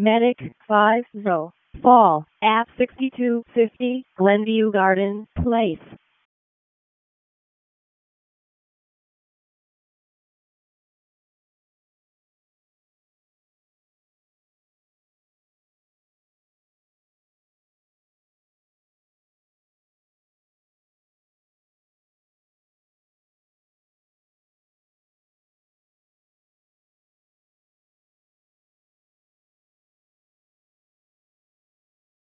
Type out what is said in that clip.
Medic 50. Fall at 6250 Glenview Garden Place.